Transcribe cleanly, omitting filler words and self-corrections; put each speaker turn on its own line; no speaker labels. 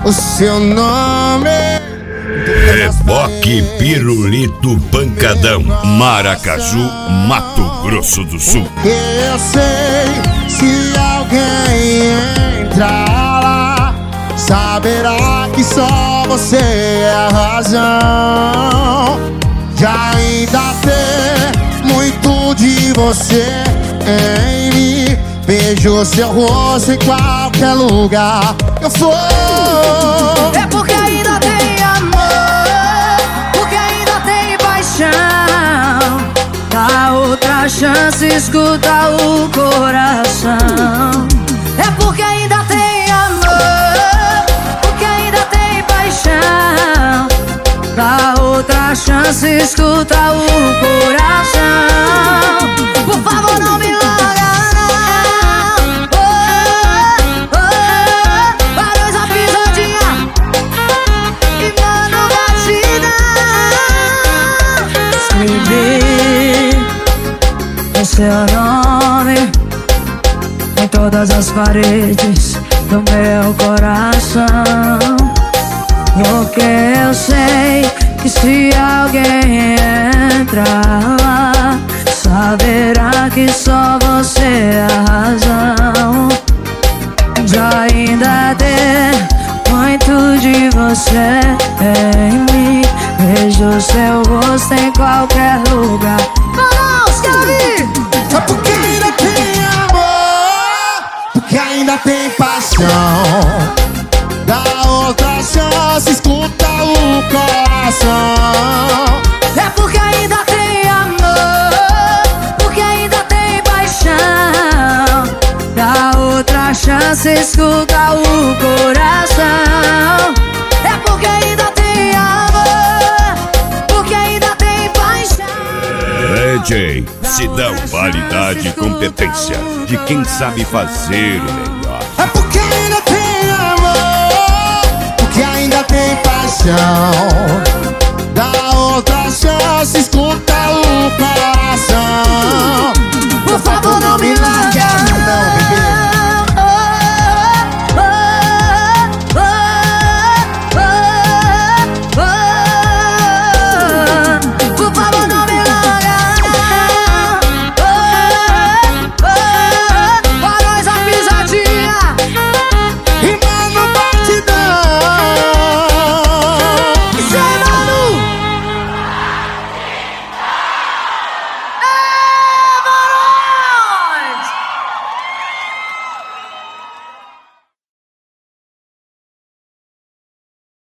o seu nome.
Reboque Pirulito Pancadão, Maracaju, Mato Grosso do Sul.
Eu sei, se alguém entrar lá, saberá que só você é a razão de ainda ter muito de você em mim. Vejo seu rosto em qualquer lugar que eu for.
É porque ainda tem amor, porque ainda tem paixão. Dá outra chance, escuta o coração. É porque ainda tem amor, porque ainda tem paixão. Dá outra chance, escuta o coração. Por favor, não me larga, não. Oh, oh, barulhos a pisadinha e mano batidão. Escrevi o seu nome em todas as paredes do meu coração, porque eu sei que se alguém entrar lá, saberá que só você é a razão de ainda ter muito de você em mim. Vejo seu rosto em qualquer lugar. Vamos, Gabi!
É porque ainda tem amor, porque ainda tem paixão. Dá outra chance, escuta o coração.
É porque ainda tem amor, porque ainda tem paixão. Dá outra chance, escuta o coração. É porque ainda tem amor, porque ainda tem paixão.
DJ, se dá qualidade e competência de quem sabe fazer o